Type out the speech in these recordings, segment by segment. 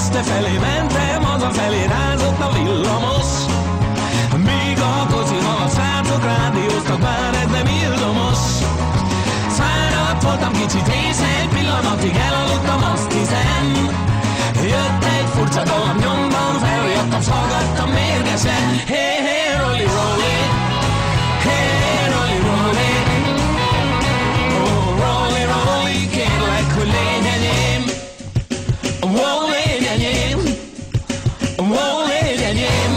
este felé mentem, hazafelé rázott a villamos. Míg a kocsival a srácok rádióztak, már ez nem illamos. Száradt voltam kicsit, és egy pillanatig elaludtam, azt hiszem. Jött egy furcsa dallam nyomban, feljöttem, s hallgattam mérgesen. Hey, hey, rolli, rolli, hey, rolli, rolli. Oh, rolli, rolli, kérlek, hogy légy enyém. Oh, légy enyém. Oh, légy enyém.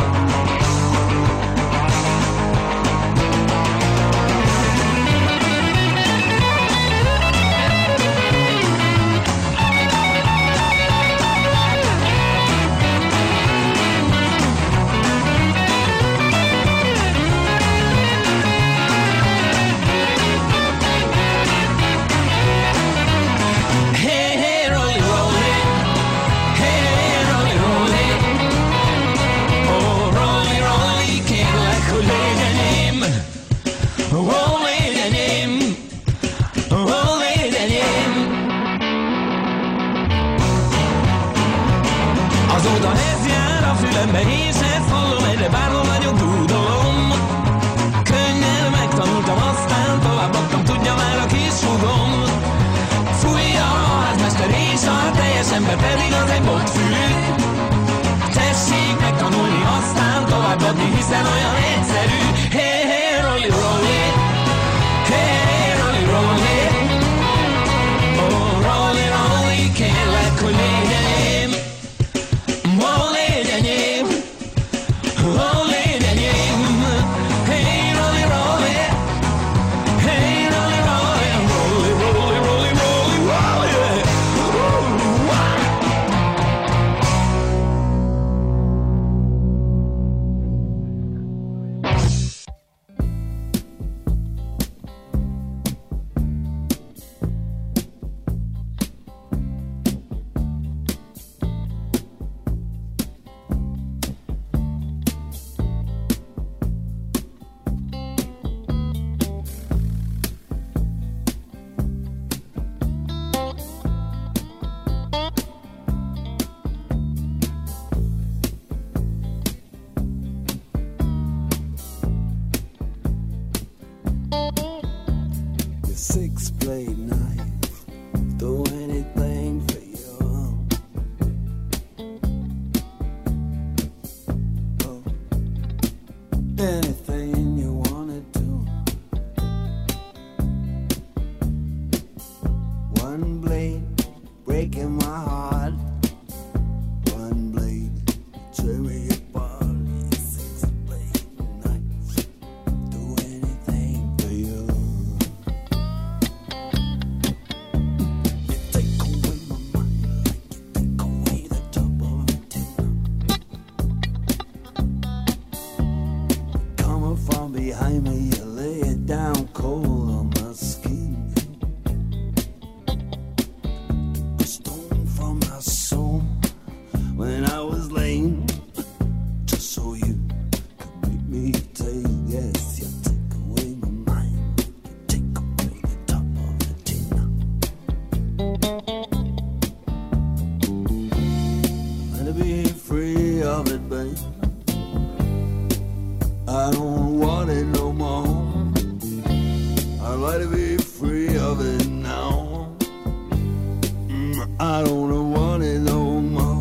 Azóta ez jár a fülembe, és ezt hallom, egyre bárhol vagyok, dúdolom. Könnyen megtanultam, aztán továbbadtam, tudja már a kis húgom. Fújja a házmester és a teljes ember, pedig az egy botfülű. Tessék megtanulni, aztán továbbadni, hiszen olyan egyszerű. Hey, hey, rolli, rolli, hey, hey, rolli, rolli. Oh, rolli, rolli, kérlek, hogy légy enyém. Oh, légy enyém. Oh, légy enyém. Hey, rolli, rolli. Hey, rolli, rolli. Rolli, rolli, rolli, rolli, rolli. Six-blade knife, do anything for you. Oh, anything you wanna do. One blade breaking my heart. One blade tear me apart. Six-blade knife, do anything for you. Behind me, you lay it down cold on my skin. A stone from my soul when I was lame, just so you could make me take. Yes, you take away my mind, you take away the top of the tin. Let it be free of it, babe. I don't want it no more. I'd like to be free of it now. I don't want it no more.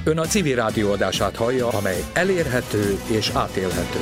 Ön a civil rádió adását hallja, amely elérhető és átélhető.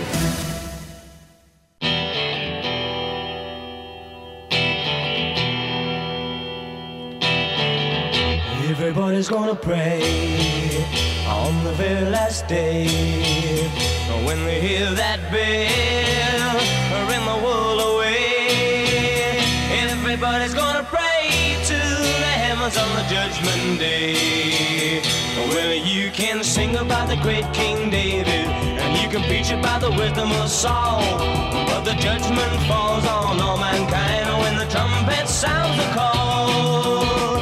Everybody's gonna pray on the very last day when they hear that bell ring the world away. Everybody's gonna pray to the heavens on the judgment day. Well, you can sing about the great King David and you can preach about the wisdom of Saul, but the judgment falls on all mankind when the trumpet sounds the call.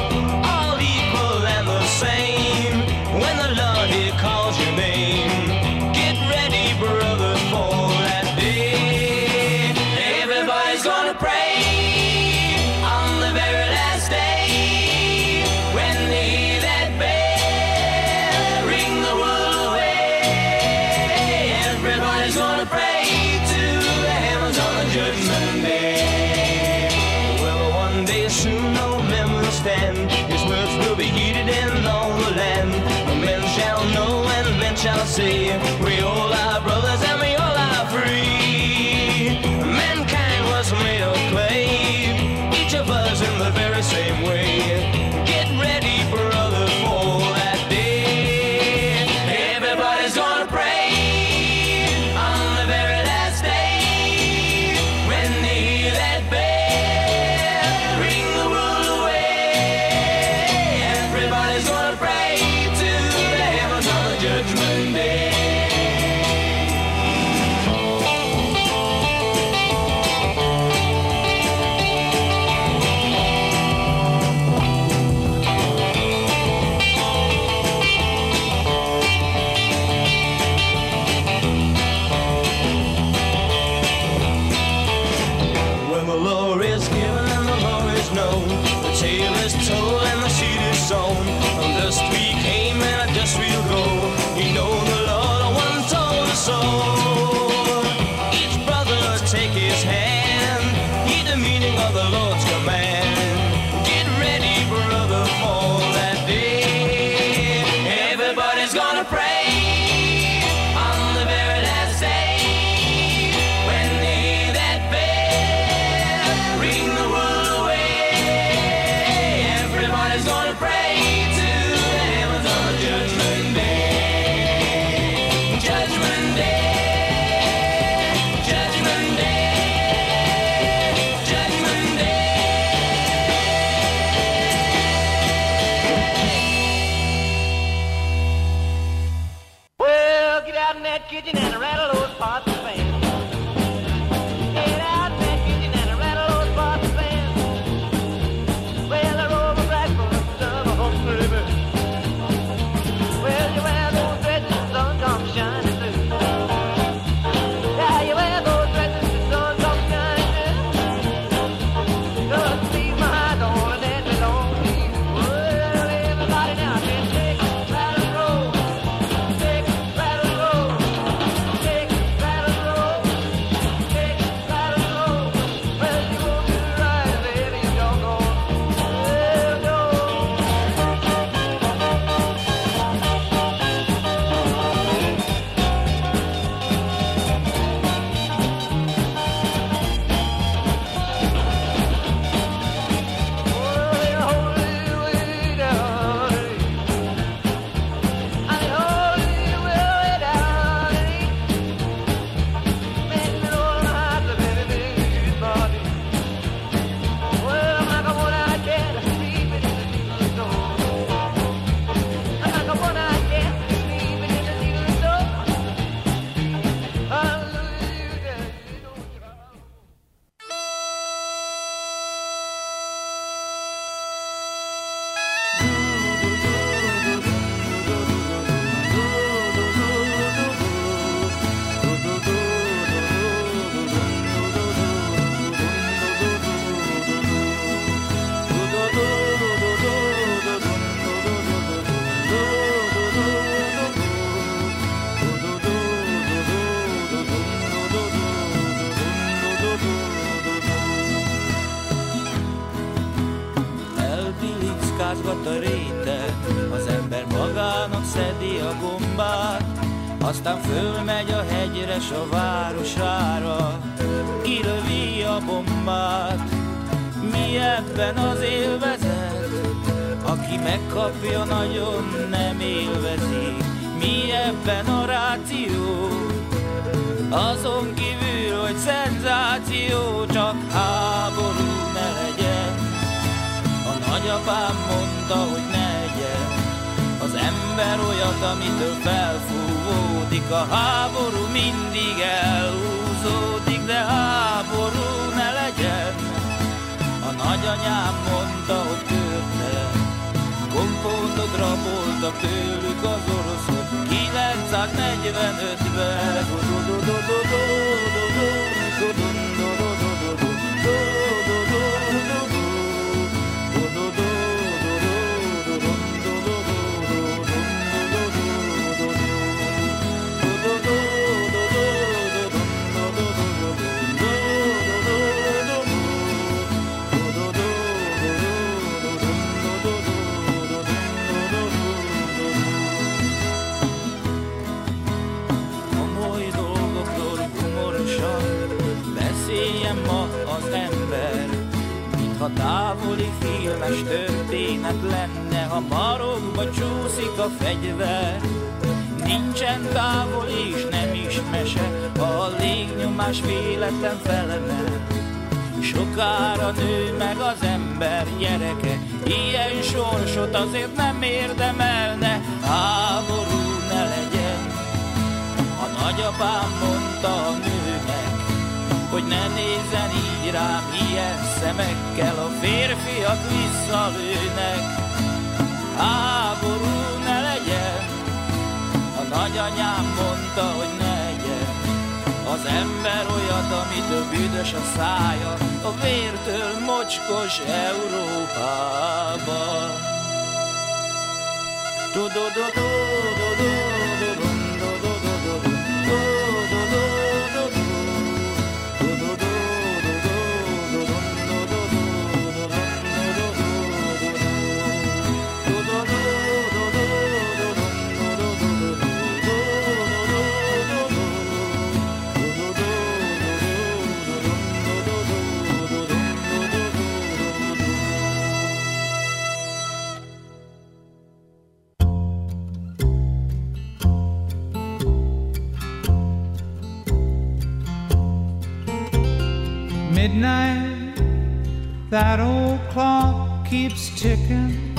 Same when the Lord He calls your name. Get ready, brothers, for that day. Everybody's gonna pray on the very last day when they hear that bell ring the world away. Everybody's gonna pray to the heavens on the judgment day. Well, one day soon no men will stand. His words will be heeded in all the land. Men shall know and men shall say, we all are brothers and we all are free. Mankind was made of clay, each of us in the very same way. Get ready, brothers, for that day. Everybody's gonna pray on the very last day when they hear that bell ring the world away. Everybody's gonna pray to the heavens on the judgment day. When the law is given and the law is known, the tale is told and the seed is sown. From dust we came and at dust we'll go. You know the Lord once told us so. Each brother take his hand, heed the meaning of the Lord's command. Get ready, brother, for that day. Everybody's gonna pray on the very last day when they hear that bell ring the world away. Everybody's gonna pray to the heavens on the judgment day. Judgment day. Judgment day. Judgment day. Well, get out in that kitchen and rattle those pots and pans. Get out in that kitchen and rattle those pots and pans. Well, I roll my black boots of a hungry bird. Well, you wear those dresses, the sun comes shining through. Yeah, you wear those dresses, the sun comes shining through. Just leave my darling that belongs to you. Well, everybody now can take a rattle roll. Take a rattle roll. Take a rattle roll. aztán fölmegy a hegyre, s a városára kilövi a bombát. Mi ebben az élvezet? Aki megkapja, nagyon nem élvezi. Mi ebben a ráció? Azon kívül, hogy szenzáció, csak háború ne legyen. A nagyapám mondta, hogy ne legyen az ember olyat, amitől felfúvódik. A háború mindig elhúzódik, de háború ne legyen. A nagyanyám mondta, hogy történet kompótot raboltak tőlük az oroszok 945-ben. Ha távoli filmes történet lenne, ha marokba csúszik a fegyver. Nincsen távoli és nem is mese, ha a légnyomás véletlen felemel. Sokára nő meg az ember gyereke, ilyen sorsot azért nem érdemelne. Háború ne legyen. A nagyapám mondta a nőnek, hogy ne nézzen így rám ilyen szemekkel, a férfiak visszalőnek. Háború ne legyen. A nagyanyám mondta, hogy ne legyen az ember olyat, amitől büdös a szája, a vértől mocskos Európában. Midnight, that old clock keeps ticking.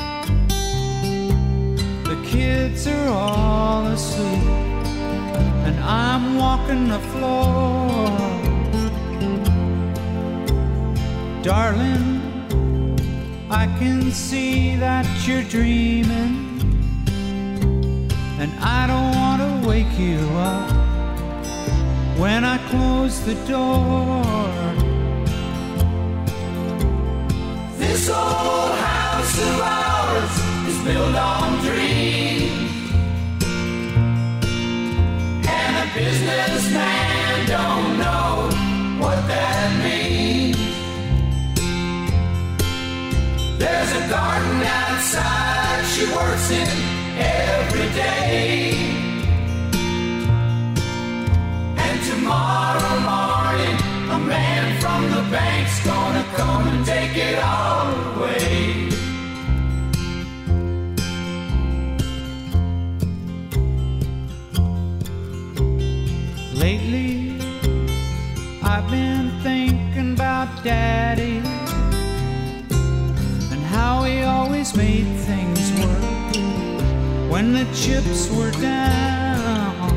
The kids are all asleep, and I'm walking the floor. Darling, I can see that you're dreaming, and I don't want to wake you up when I close the door. This old house of ours is built on dreams, and a businessman don't know what that means. There's a garden outside she works in every day, and tomorrow morning a man from the bank's gonna come and take it all away. Lately, I've been thinking about Daddy and how he always made things work when the chips were down.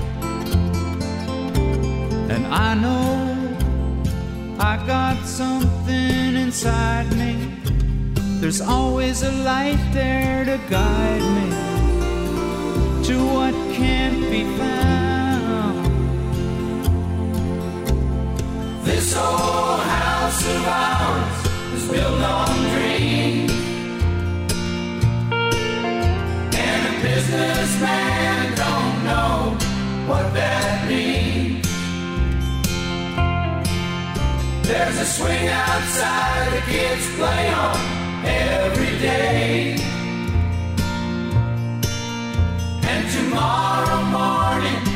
And I know I got something inside me. There's always a light there to guide me to what can't be found. This old house of ours is built on dreams, and a businessman don't know what that means. There's a swing outside the kids play on every day, and tomorrow morning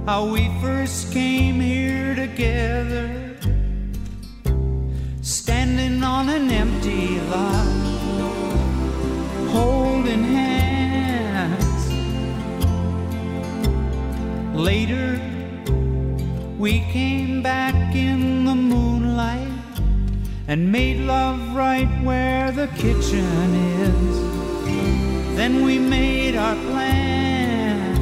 how we first came here together, standing on an empty lot, holding hands. Later, we came back in the moonlight and made love right where the kitchen is. Then we made our plans.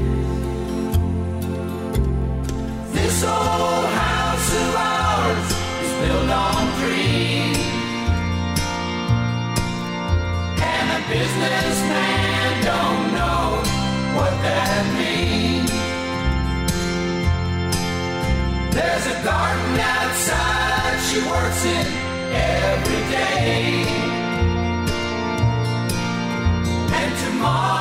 This old house of ours is built on dreams, and a businessman don't know what that means. There's a garden outside she works in every day, and tomorrow